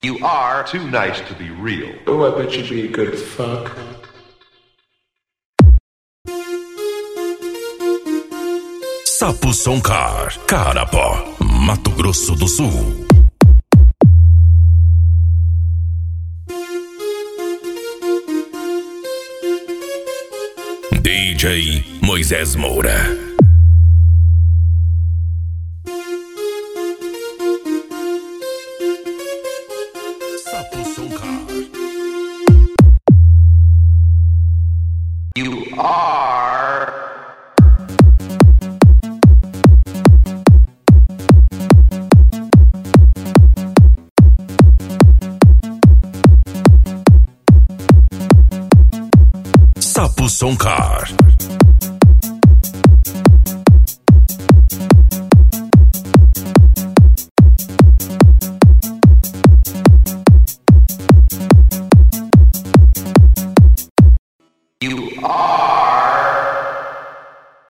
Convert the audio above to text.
You are too nice to be real. Oh, I bet you'd be a good fuck. Sapusoncar, Carapó, Mato Grosso do Sul. DJ Moisés Moura. You are Sapusoncar. You are